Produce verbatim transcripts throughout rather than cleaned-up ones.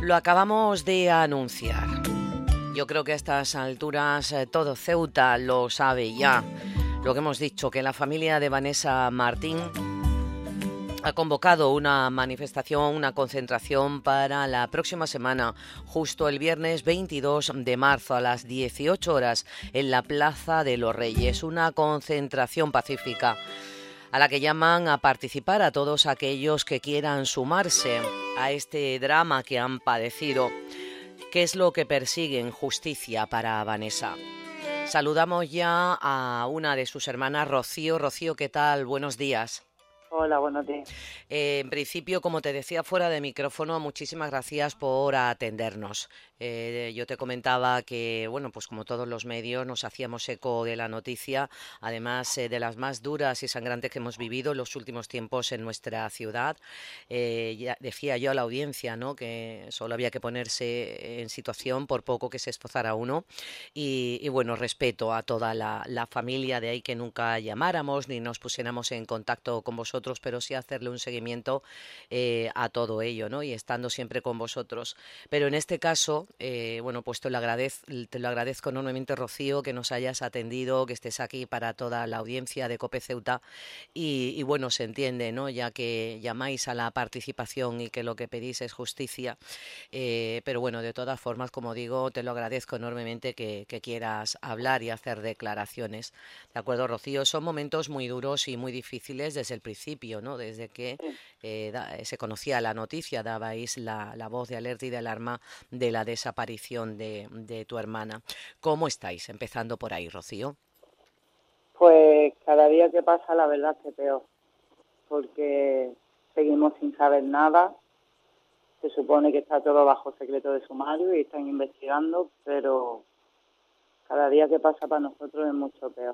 Lo acabamos de anunciar. Yo creo que a estas alturas eh, todo Ceuta lo sabe ya. Lo que hemos dicho, que la familia de Vanessa Martín ha convocado una manifestación, una concentración para la próxima semana, justo el viernes veintidós de marzo a las dieciocho horas en la Plaza de los Reyes. Una concentración pacífica a la que llaman a participar a todos aquellos que quieran sumarse a este drama que han padecido. ¿Qué es lo que persiguen? Justicia para Vanessa. Saludamos ya a una de sus hermanas, Rocío. Rocío, ¿qué tal? Buenos días. Hola, buenos días. Eh, en principio, como te decía fuera de micrófono, muchísimas gracias por atendernos. Eh, yo te comentaba que, bueno, pues como todos los medios nos hacíamos eco de la noticia, además eh, de las más duras y sangrantes que hemos vivido en los últimos tiempos en nuestra ciudad. Eh, ya decía yo a la audiencia, ¿no?, que solo había que ponerse en situación por poco que se esforzara uno. Y, y bueno, respeto a toda la, la familia, de ahí que nunca llamáramos ni nos pusiéramos en contacto con vosotros, pero sí hacerle un seguimiento eh, a todo ello, ¿no?, y estando siempre con vosotros. Pero en este caso, Eh, bueno, pues te lo, agradez, te lo agradezco enormemente, Rocío, que nos hayas atendido, que estés aquí para toda la audiencia de COPE Ceuta y, y bueno, se entiende, ¿no?, ya que llamáis a la participación y que lo que pedís es justicia, eh, pero bueno, de todas formas, como digo, te lo agradezco enormemente que, que quieras hablar y hacer declaraciones. ¿De acuerdo, Rocío? Son momentos muy duros y muy difíciles desde el principio, ¿no?, desde que eh, da, se conocía la noticia, dabais la, la voz de alerta y de alarma de la desaparición de, de tu hermana. ¿Cómo estáis? Empezando por ahí, Rocío. Pues cada día que pasa la verdad es que peor, porque seguimos sin saber nada. Se supone que está todo bajo secreto de sumario y están investigando, pero cada día que pasa para nosotros es mucho peor.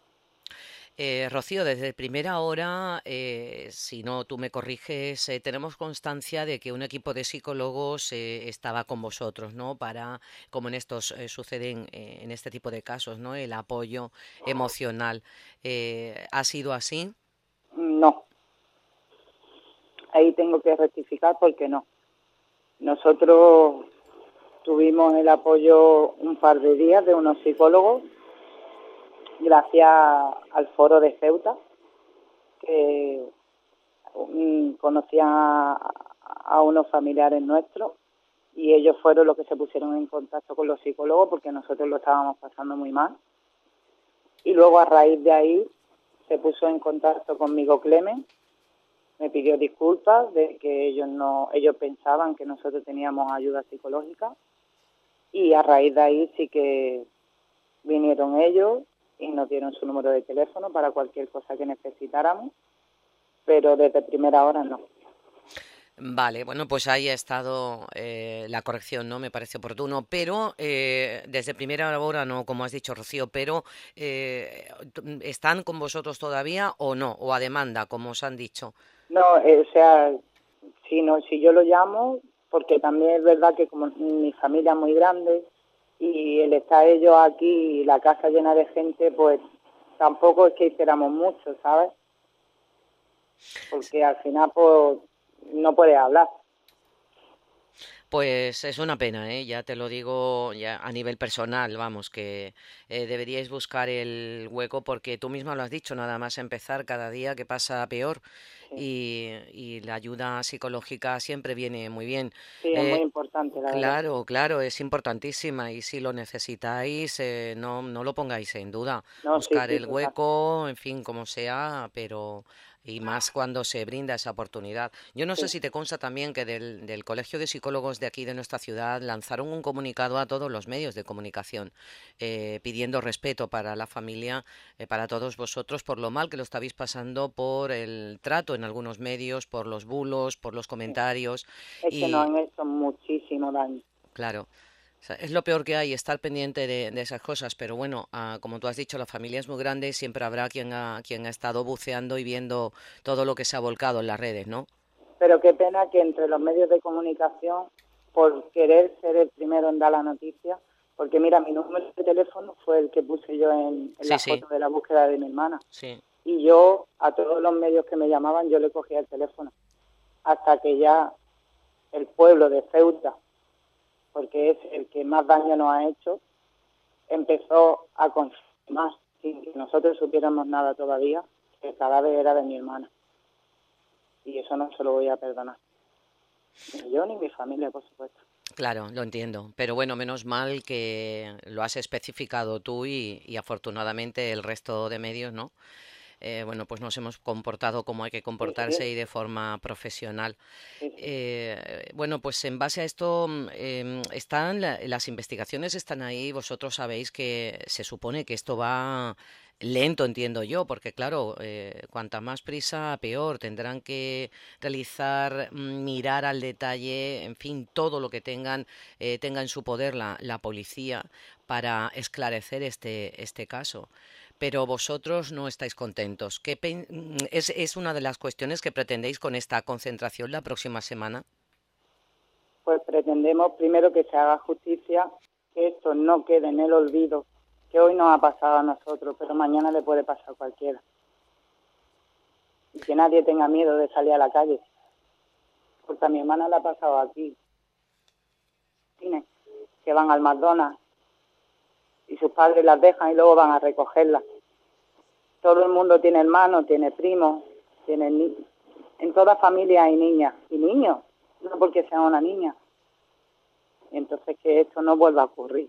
Eh, Rocío, desde primera hora, eh, si no tú me corriges, eh, tenemos constancia de que un equipo de psicólogos eh, estaba con vosotros, ¿no?, para, como en estos eh, suceden eh, en este tipo de casos, ¿no?, el apoyo emocional. Eh, ¿ha sido así? No, ahí tengo que rectificar porque no. Nosotros tuvimos el apoyo un par de días de unos psicólogos gracias al foro de Ceuta, que um, conocían a, a unos familiares nuestros y ellos fueron los que se pusieron en contacto con los psicólogos porque nosotros lo estábamos pasando muy mal. Y luego a raíz de ahí se puso en contacto conmigo Clemen, me pidió disculpas de que ellos no ellos pensaban que nosotros teníamos ayuda psicológica y a raíz de ahí sí que vinieron ellos y nos dieron su número de teléfono para cualquier cosa que necesitáramos, pero desde primera hora no. Vale, bueno, pues ahí ha estado eh, la corrección, ¿no? Me parece oportuno, pero eh, desde primera hora no, como has dicho, Rocío, pero eh, ¿están con vosotros todavía o no? O a demanda, como os han dicho. No, eh, o sea, si, no, si yo lo llamo, porque también es verdad que como mi familia es muy grande y el estar ellos aquí y la casa llena de gente, pues tampoco es que hiciéramos mucho, ¿sabes? Porque al final, pues, no puedes hablar. Pues es una pena, ¿eh? Ya te lo digo ya a nivel personal, vamos, que eh, deberíais buscar el hueco porque tú misma lo has dicho, nada más empezar cada día que pasa peor Sí, y, y la ayuda psicológica siempre viene muy bien. sí, es muy Eh, importante, la verdad. claro, claro, es importantísima y si lo necesitáis, eh, no, no lo pongáis en duda. No, sí, Buscar sí, el total. hueco, en fin, como sea, pero y más cuando se brinda esa oportunidad. Yo no sé Sí, si te consta también que del, del Colegio de Psicólogos de aquí de nuestra ciudad lanzaron un comunicado a todos los medios de comunicación eh, pidiendo respeto para la familia, eh, para todos vosotros, por lo mal que lo estáis pasando, por el trato en algunos medios, por los bulos, por los sí. comentarios Es que nos y, han hecho muchísimo daño. claro, o sea, es lo peor que hay, estar pendiente de, de esas cosas, pero bueno, ah, como tú has dicho, la familia es muy grande y siempre habrá quien ha, quien ha estado buceando y viendo todo lo que se ha volcado en las redes, ¿no? Pero qué pena que entre los medios de comunicación, por querer ser el primero en dar la noticia, porque mira, mi número de teléfono fue el que puse yo en, en Sí, la sí, foto de la búsqueda de mi hermana. sí. Y yo, a todos los medios que me llamaban, yo le cogía el teléfono. Hasta que ya el pueblo de Ceuta porque es el que más daño nos ha hecho, empezó a confirmar, sin que nosotros supiéramos nada todavía, que el cadáver era de mi hermana. Y eso no se lo voy a perdonar. Ni yo ni mi familia, por supuesto. Claro, lo entiendo, pero bueno, menos mal que lo has especificado tú y, y afortunadamente el resto de medios, ¿no? Eh, bueno, pues nos hemos comportado como hay que Sí, comportarse sí, y de forma profesional. sí, sí. Eh, bueno, pues en base a esto mm, em, están la- las investigaciones están ahí. Vosotros sabéis que se supone que esto va lento, entiendo yo, porque claro, eh, cuanta más prisa, peor. Tendrán que realizar, mm, mirar al detalle, en fin, todo lo que tengan eh, tenga en su poder la, la policía para esclarecer este este caso. Pero vosotros no estáis contentos. ¿Qué pen- mm, es, es una de las cuestiones que pretendéis con esta concentración la próxima semana? Pues pretendemos primero que se haga justicia, que esto no quede en el olvido, que hoy nos ha pasado a nosotros, pero mañana le puede pasar a cualquiera. Y que nadie tenga miedo de salir a la calle, porque a mi hermana le ha pasado aquí, cine, que van al McDonald's y sus padres las dejan y luego van a recogerlas. Todo el mundo tiene hermanos, tiene primos, tiene ni en toda familia hay niñas y niños, no porque sea una niña. Entonces que esto no vuelva a ocurrir.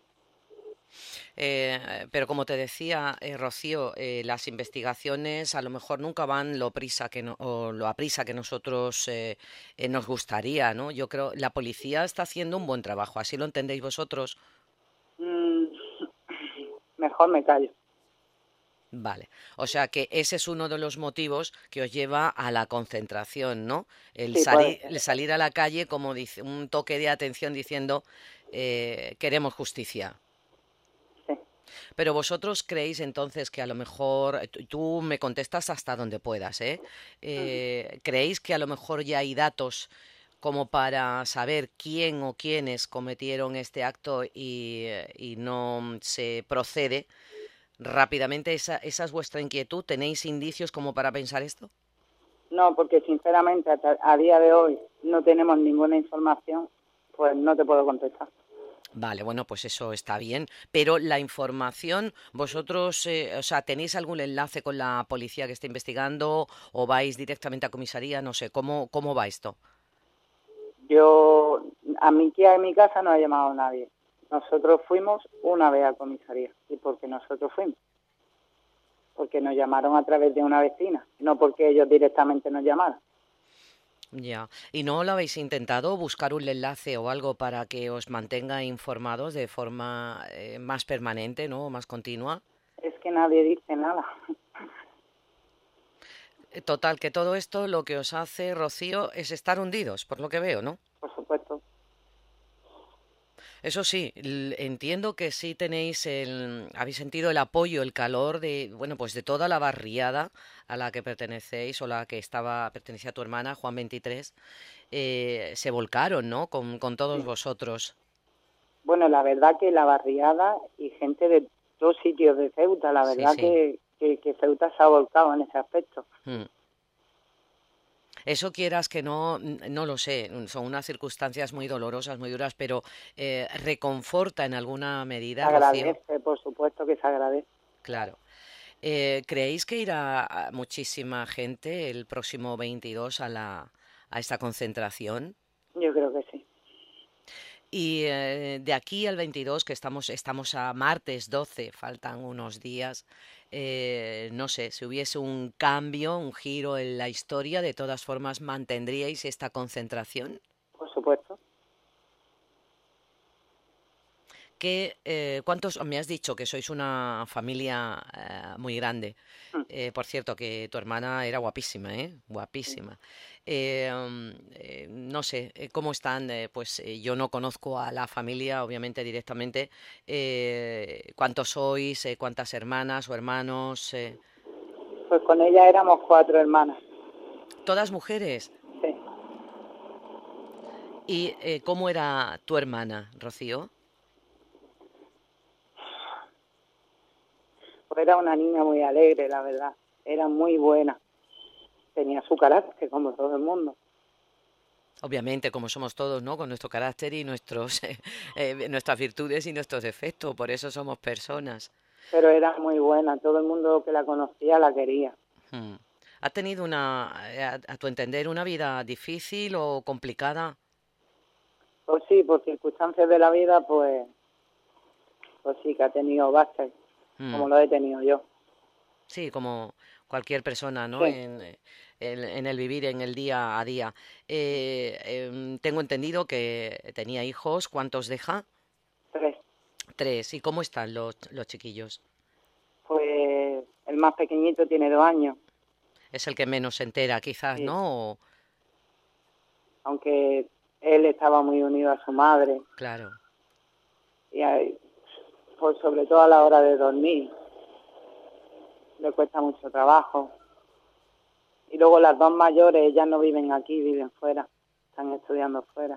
Eh, pero como te decía, eh, Rocío, eh, las investigaciones a lo mejor nunca van lo prisa que no- o lo aprisa que nosotros eh, eh, nos gustaría, ¿no? Yo creo la policía está haciendo un buen trabajo, ¿así lo entendéis vosotros? Mm, mejor me callo. Vale, o sea que ese es uno de los motivos que os lleva a la concentración, ¿no? El Sí, puede salir, ser. el salir a la calle como dice, un toque de atención diciendo eh, queremos justicia. Sí. Pero vosotros creéis entonces que a lo mejor, tú tú me contestas hasta donde puedas, ¿eh? Ujú. Eh, ¿creéis que a lo mejor ya hay datos como para saber quién o quiénes cometieron este acto y, eh, y no se procede rápidamente? ¿Esa, esa es vuestra inquietud? ¿Tenéis indicios como para pensar esto? No, porque sinceramente hasta a día de hoy no tenemos ninguna información, pues no te puedo contestar. Vale, bueno, pues eso está bien, pero la información, vosotros, eh, o sea, ¿tenéis algún enlace con la policía que está investigando o vais directamente a comisaría? No sé, ¿cómo, cómo va esto? Yo, a mi tía en mi casa no ha llamado nadie. Nosotros fuimos una vez a comisaría. ¿Y por qué nosotros fuimos? Porque nos llamaron a través de una vecina, no porque ellos directamente nos llamaron. Ya. ¿Y no lo habéis intentado buscar un enlace o algo para que os mantenga informados de forma eh, más permanente, ¿no? O más continua? Es que nadie dice nada. Eh, Total, que todo esto lo que os hace, Rocío, es estar hundidos, por lo que veo, ¿no? Por supuesto. Eso sí, l- entiendo que sí tenéis el, habéis sentido el apoyo, el calor de, bueno, pues de toda la barriada a la que pertenecéis o la que estaba, pertenecía a tu hermana, Juan veintitrés, eh, se volcaron, ¿no? Con, con todos Sí. vosotros. Bueno, la verdad que la barriada y gente de dos sitios de Ceuta, la Sí, verdad sí. que, que, que Ceuta se ha volcado en ese aspecto. Mm. Eso quieras que no, n- no lo sé, mm, son unas circunstancias muy dolorosas, muy duras, pero eh, reconforta en alguna Se medida, Rocío. agradece, por supuesto que se agradece. Claro. Eh, ¿creéis que irá a- muchísima gente el próximo veintidós a la, a esta concentración? Yo creo que sí. Y eh, de aquí al veintidós, que estamos, estamos a martes doce, faltan unos días, eh, no sé, si hubiese un cambio, un giro en la historia, de todas formas, ¿mantendríais esta concentración? Por supuesto. ¿Qué, eh, cuántos, me has dicho que sois una familia eh, muy grande? Mm, Eh, por cierto, que tu hermana era guapísima, ¿eh? sí. Guapísima. Eh, mm, eh, no sé, eh, ¿cómo están? Eh, pues eh, yo no conozco a la familia, obviamente, directamente. Eh, ¿cuántos sois? Eh, ¿cuántas hermanas o hermanos? Eh, Pues con ella éramos cuatro hermanas. ¿todas mujeres? Sí. ¿Y eh, cómo era tu hermana, Rocío? Pues era una niña muy alegre, la verdad. Era muy buena. Tenía su carácter, como todo el mundo. Obviamente, como somos todos, ¿no? Con nuestro carácter y nuestros, eh, eh, nuestras virtudes y nuestros defectos, por eso somos personas. Pero era muy buena, todo el mundo que la conocía la quería. Mm. ¿Ha tenido una, eh, a, a tu entender, una vida difícil o complicada? Pues sí, por circunstancias de la vida, pues, pues sí que ha tenido baches, Mm. como lo he tenido yo. Sí, como cualquier persona, ¿no? Sí, En, eh, en- en el vivir en el día a día. Eh, em, tengo entendido que tenía hijos. ¿Cuántos deja? tres. Tres. ¿Y cómo están los, los chiquillos? Pues el más pequeñito tiene dos años, Es el que menos se entera, quizás, sí, ¿no? O- aunque él estaba muy unido a su madre, claro, y ahí, pues sobre todo a la hora de dormir, le cuesta mucho trabajo. Y luego las dos mayores, ellas no viven aquí, viven fuera, están estudiando fuera.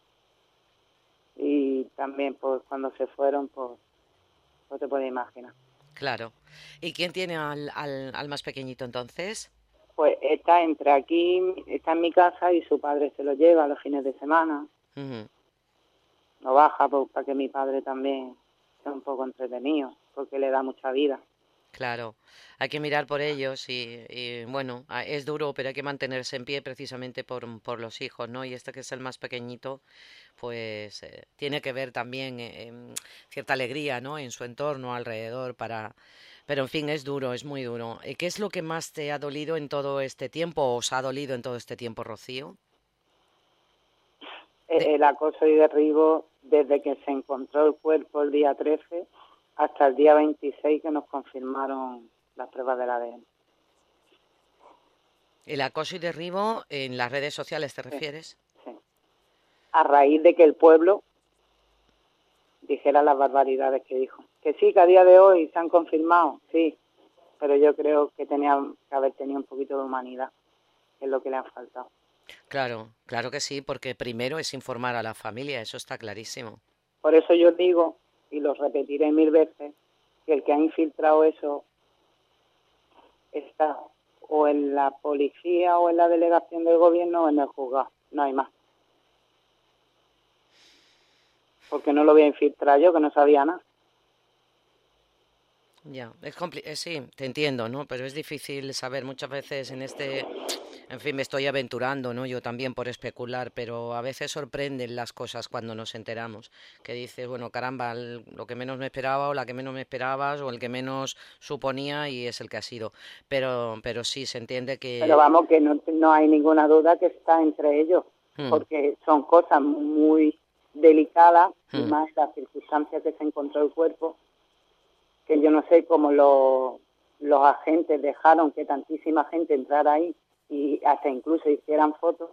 Y también, pues cuando se fueron, pues no te puedes imaginar. claro. ¿Y quién tiene al, al, al más pequeñito entonces? Pues está entre aquí, está en mi casa y su padre se lo lleva los fines de semana, Ujú. lo baja pues, para que mi padre también sea un poco entretenido, porque le da mucha vida. Claro, hay que mirar por ellos y, y, bueno, a- es duro, pero hay que mantenerse en pie precisamente por, por los hijos, ¿no? Y este que es el más pequeñito, pues eh, tiene que ver también eh, em, cierta alegría, ¿no? En su entorno, alrededor, para... Pero en fin, es duro, es muy duro. ¿Y qué es lo que más te ha dolido en todo este tiempo, o os ha dolido en todo este tiempo, Rocío? De... Eh, El acoso y derribo desde que se encontró el cuerpo el día trece hasta el día veintiséis que nos confirmaron las pruebas del A D N. El acoso y derribo en las redes sociales, ¿te Sí, refieres? sí. A raíz de que el pueblo dijera las barbaridades que dijo. Que sí, que a día de hoy se han confirmado, sí, pero yo creo que tenía que haber tenido un poquito de humanidad, que es lo que le ha faltado. Claro, claro que sí, porque primero es informar a la familia, eso está clarísimo. Por eso yo digo, y lo repetiré mil veces, que el que ha infiltrado eso está o en la policía o en la delegación del gobierno o en el juzgado, no hay más. Porque no lo voy a infiltrar yo, que no sabía nada. Ya, es compli- eh, sí, te entiendo, ¿no? Pero es difícil saber muchas veces en este, en fin, me estoy aventurando, ¿no? Yo también por especular, pero a veces sorprenden las cosas cuando nos enteramos, que dices, bueno, caramba, el- lo que menos me esperaba o la que menos me esperabas o el que menos suponía y es el que ha sido. Pero, pero sí, se entiende Pero que, vamos, que no, no hay ninguna duda que está entre ellos, mm, porque son cosas muy delicadas y mm, más las circunstancias que se encontró el cuerpo, que yo no sé cómo los, los agentes dejaron que tantísima gente entrara ahí y hasta incluso hicieran fotos,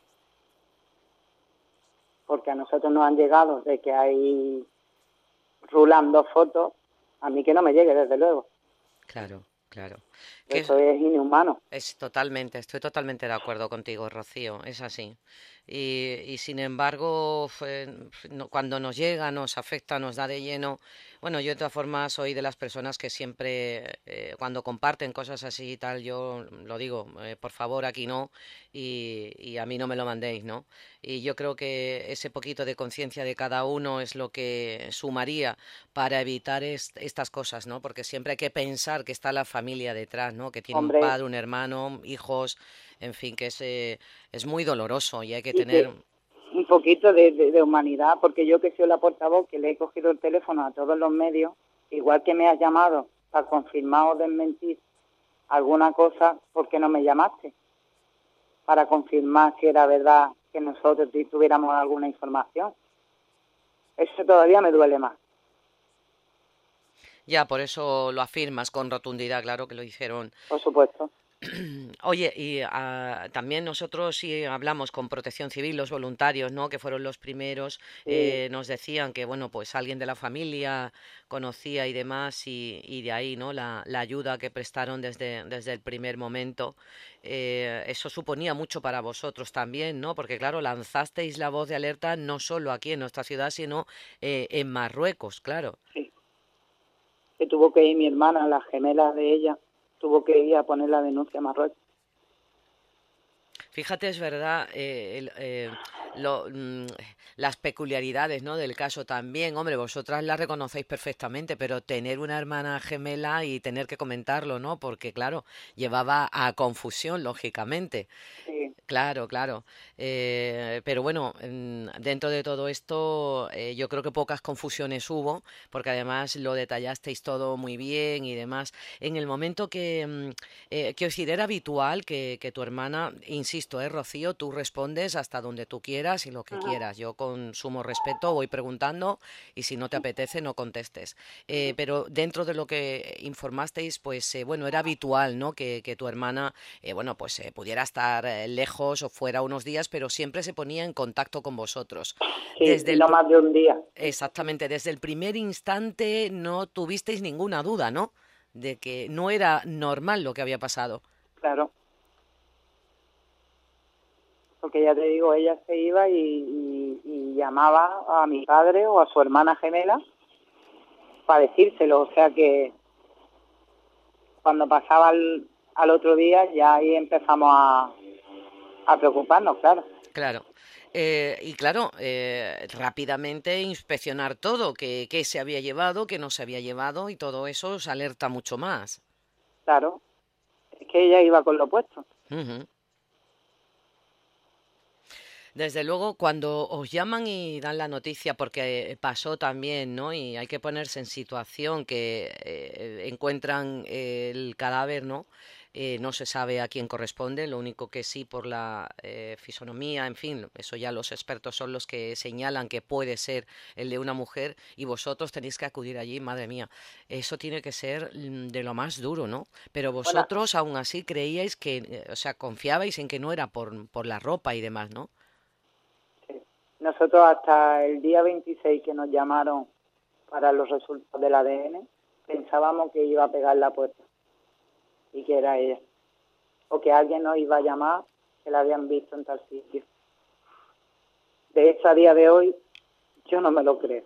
porque a nosotros nos han llegado de que hay rulando fotos, a mí que no me llegue desde luego, claro, claro. Que es, eso es inhumano. Es totalmente, estoy totalmente de acuerdo contigo, Rocío, es así. Y, y sin embargo, fue- no- cuando nos llega, nos afecta, nos da de lleno. Bueno, yo de todas formas soy de las personas que siempre, eh, cuando comparten cosas así y tal, yo lo digo, eh, por favor, aquí no, y, y a mí no me lo mandéis, ¿no? Y yo creo que ese poquito de conciencia de cada uno es lo que sumaría para evitar est- estas cosas, ¿no? Porque siempre hay que pensar que está la familia detrás, ¿no? Que tiene un Hombre, padre, un hermano, hijos, en fin, que es, eh, es muy doloroso y hay que y tener... que un poquito de, de, de humanidad, porque yo que soy la portavoz, que le he cogido el teléfono a todos los medios, igual que me has llamado para confirmar o desmentir alguna cosa, ¿por qué no me llamaste? Para confirmar si era verdad que nosotros tuviéramos alguna información. Eso todavía me duele más, Ya, por eso lo afirmas con rotundidad, claro que lo hicieron. por supuesto. Oye, y ah, también nosotros sí hablamos con Protección Civil, los voluntarios, ¿no? Que fueron los primeros, Sí, eh, nos decían que, bueno, pues alguien de la familia conocía y demás, y, y de ahí, ¿no? La, la ayuda que prestaron desde, desde el primer momento. Eh, eso suponía mucho para vosotros también, ¿no? Porque, claro, lanzasteis la voz de alerta no solo aquí en nuestra ciudad, sino eh, en Marruecos, claro. sí. Que tuvo que ir mi hermana, la gemela de ella, tuvo que ir a poner la denuncia a Marruecos. Fíjate, es verdad, eh, el, eh, lo, mm, las peculiaridades, ¿no?, del caso también. Hombre, vosotras las reconocéis perfectamente, pero tener una hermana gemela y tener que comentarlo, ¿no? Porque, claro, llevaba a confusión, lógicamente. Sí, Claro, claro. Eh, pero bueno, mm, dentro de todo esto, eh, yo creo que pocas confusiones hubo, porque además lo detallasteis todo muy bien y demás. En el momento que, mm, eh, quiero decir, era habitual que, que tu hermana, insisto, eh, Rocío, tú respondes hasta donde tú quieras y lo que ajá, quieras. Yo con sumo respeto voy preguntando y si no te apetece, no contestes. Eh, pero dentro de lo que informasteis, pues eh, bueno, era habitual, ¿no? Que, que tu hermana eh, bueno, pues eh, pudiera estar eh, lejos o fuera unos días, pero siempre se ponía en contacto con vosotros. sí, Desde y el, no pr- más de un día. exactamente, desde el primer instante no tuvisteis ninguna duda, ¿no? De que no era normal lo que había pasado. Claro, porque ya te digo, ella se iba y, y, y llamaba a mi padre o a su hermana gemela para decírselo, o sea que cuando pasaba al, al otro día ya ahí empezamos a, a preocuparnos, claro. Claro. Eh, y claro, eh, rápidamente inspeccionar todo, que, qué se había llevado, qué no se había llevado y todo eso os alerta mucho más. Claro, es que ella iba con lo puesto. Ujú. Desde luego, cuando os llaman y dan la noticia, porque eh, pasó también, ¿no? Y hay que ponerse en situación que eh, encuentran eh, el cadáver, ¿no? Eh, no se sabe a quién corresponde, lo único que sí por la eh, fisonomía, en fin, eso ya los expertos son los que señalan que puede ser el de una mujer y vosotros tenéis que acudir allí, madre mía, eso tiene que ser mm, de lo más duro, ¿no? Pero Bueno, vosotros aún así creíais que, eh, o sea, confiabais en que no era por, por la ropa y demás, ¿no? sí. Nosotros hasta el día veintiséis que nos llamaron para los resultados del A D N, pensábamos que iba a pegar la puerta y que era ella. O que alguien nos iba a llamar que la habían visto en tal sitio. De hecho, a día de hoy, yo no me lo creo.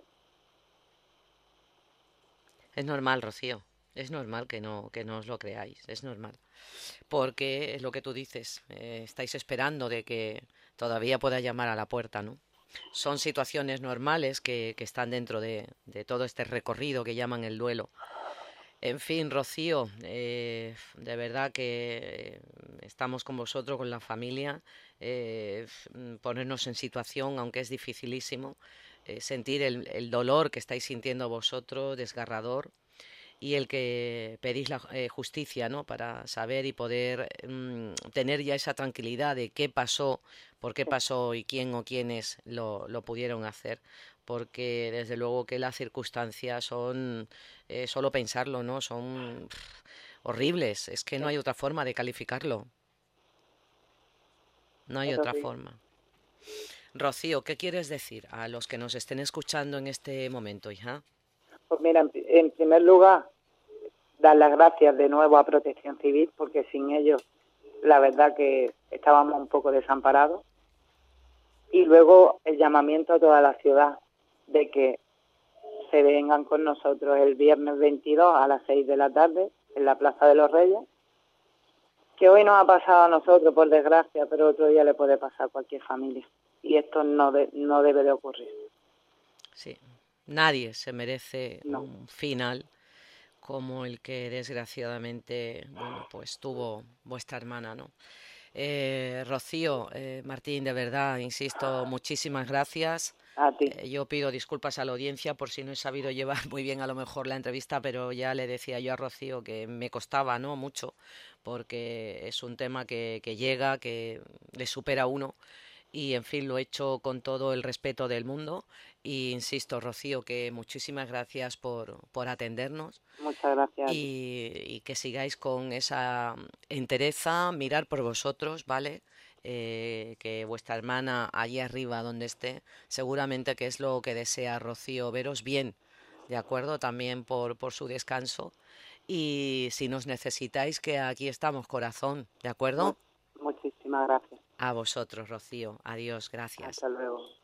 Es normal, Rocío. Es normal que no, que no os lo creáis. Es normal. Porque es lo que tú dices. Eh, estáis esperando de que todavía pueda llamar a la puerta, ¿no? Son situaciones normales que, que están dentro de, de todo este recorrido que llaman el duelo. En fin, Rocío, eh, de verdad que eh, estamos con vosotros, con la familia, eh, f- ponernos en situación, aunque es dificilísimo, eh, sentir el, el dolor que estáis sintiendo vosotros, desgarrador, y el que pedís la eh, justicia, ¿no? Para saber y poder mm, tener ya esa tranquilidad de qué pasó, por qué Sí, pasó y quién o quiénes lo, lo pudieron hacer. Porque desde luego que las circunstancias son, eh, solo pensarlo, ¿no? Son pf, horribles. Es que no sí, hay otra forma de calificarlo. No hay es otra horrible. forma. Rocío, ¿qué quieres decir a los que nos estén escuchando en este momento, hija? Pues mira, en, en primer lugar, dar las gracias de nuevo a Protección Civil, porque sin ellos, la verdad que estábamos un poco desamparados. Y luego el llamamiento a toda la ciudad de que se vengan con nosotros el viernes veintidós a las seis de la tarde en la Plaza de los Reyes, que hoy nos ha pasado a nosotros, por desgracia, pero otro día le puede pasar a cualquier familia. Y esto no, de, no debe de ocurrir. Sí, nadie se merece No. un final como el que desgraciadamente, bueno, pues tuvo vuestra hermana, ¿no? Eh, Rocío, eh, Martín, de verdad, insisto, muchísimas gracias. A ti. Eh, yo pido disculpas a la audiencia por si no he sabido llevar muy bien a lo mejor la entrevista, pero ya le decía yo a Rocío que me costaba, ¿no? Mucho, porque es un tema que, que llega, que le supera a uno y en fin lo he hecho con todo el respeto del mundo y insisto, Rocío, que muchísimas gracias por, por atendernos Muchas gracias a ti. y, y que sigáis con esa entereza, mirar por vosotros, ¿vale? Eh, que vuestra hermana allí arriba donde esté, seguramente que es lo que desea Rocío, veros bien, ¿de acuerdo? También por, por su descanso. Y si nos necesitáis, que aquí estamos, corazón, ¿de Mu- acuerdo? muchísimas gracias. A vosotros, Rocío. Adiós, gracias. Hasta luego.